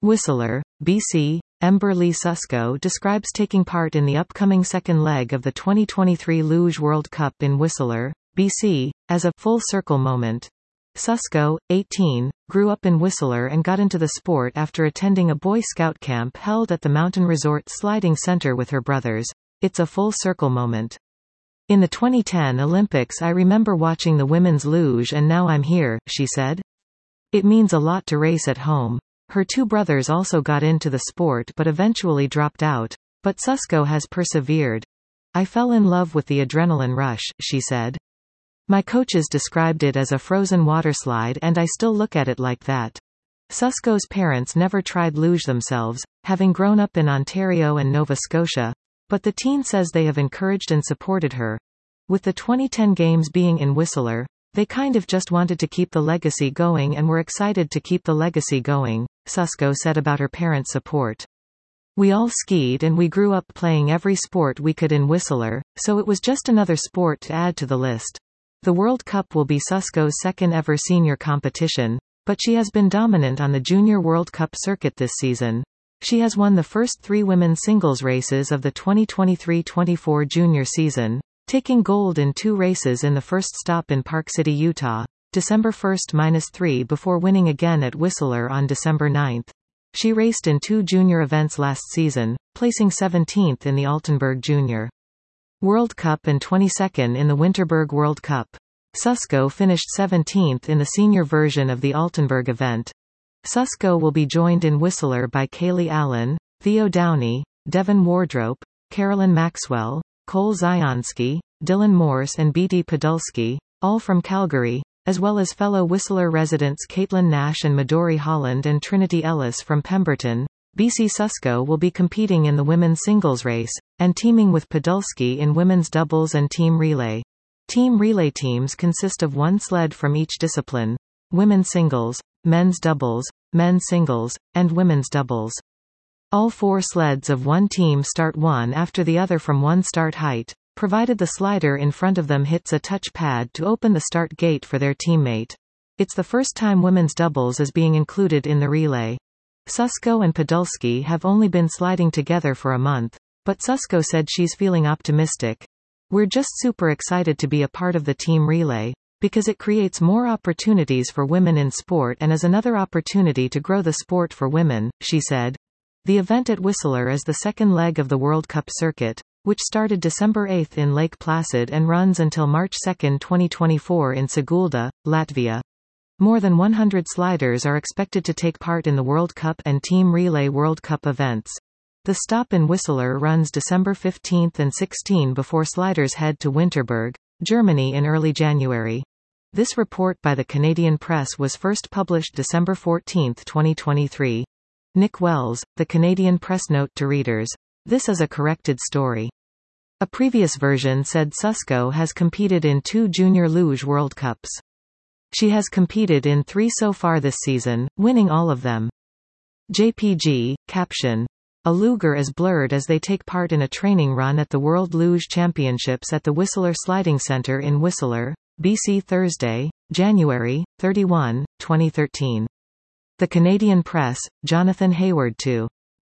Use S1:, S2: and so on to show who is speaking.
S1: Whistler, BC. Ember Lee Susko describes taking part in the upcoming second leg of the 2023 Luge World Cup in Whistler, BC, as a full circle moment. Susko, 18, grew up in Whistler and got into the sport after attending a Boy Scout camp held at the Mountain Resort Sliding Center with her brothers. It's a full circle moment. In the 2010 Olympics I remember watching the women's luge and now I'm here, she said. It means a lot to race at home. Her two brothers also got into the sport but eventually dropped out. But Susko has persevered. I fell in love with the adrenaline rush, she said. My coaches described it as a frozen waterslide and I still look at it like that. Susko's parents never tried luge themselves, having grown up in Ontario and Nova Scotia. But the teen says they have encouraged and supported her. With the 2010 games being in Whistler, they kind of just wanted to keep the legacy going and were excited to keep the legacy going, Susko said about her parents' support. We all skied and we grew up playing every sport we could in Whistler, so it was just another sport to add to the list. The World Cup will be Susko's second ever senior competition, but she has been dominant on the Junior World Cup circuit this season. She has won the first 3 women's singles races of the 2023-24 junior season, taking gold in 2 races in the first stop in Park City, Utah, December 1-3 before winning again at Whistler on December 9. She raced in 2 junior events last season, placing 17th in the Altenburg Junior World Cup and 22nd in the Winterberg World Cup. Susko finished 17th in the senior version of the Altenburg event. Susko will be joined in Whistler by Kaylee Allen, Theo Downey, Devon Wardrope, Carolyn Maxwell, Cole Zionski, Dylan Morse and B.D. Podolsky, all from Calgary, as well as fellow Whistler residents Caitlin Nash and Midori Holland and Trinity Ellis from Pemberton. BC Susko will be competing in the women's singles race, and teaming with Podolsky in women's doubles and team relay. Team relay teams consist of 1 sled from each discipline: women's singles, men's doubles, men's singles, and women's doubles. All 4 sleds of one team start one after the other from one start height, provided the slider in front of them hits a touch pad to open the start gate for their teammate. It's the first time women's doubles is being included in the relay. Susko and Podolsky have only been sliding together for a month, but Susko said she's feeling optimistic. We're just super excited to be a part of the team relay, because it creates more opportunities for women in sport and is another opportunity to grow the sport for women, she said. The event at Whistler is the second leg of the World Cup circuit, which started December 8 in Lake Placid and runs until March 2, 2024 in Sigulda, Latvia. More than 100 sliders are expected to take part in the World Cup and Team Relay World Cup events. The stop in Whistler runs December 15 and 16 before sliders head to Winterberg, Germany in early January. This report by the Canadian Press was first published December 14, 2023. Nick Wells, the Canadian Press note to readers. This is a corrected story. A previous version said Susko has competed in 2 Junior Luge World Cups. She has competed in 3 so far this season, winning all of them. JPG, caption. A luger is blurred as they take part in a training run at the World Luge Championships at the Whistler Sliding Center in Whistler, BC Thursday, January 31, 2013. The Canadian Press, Jonathan Hayward 2.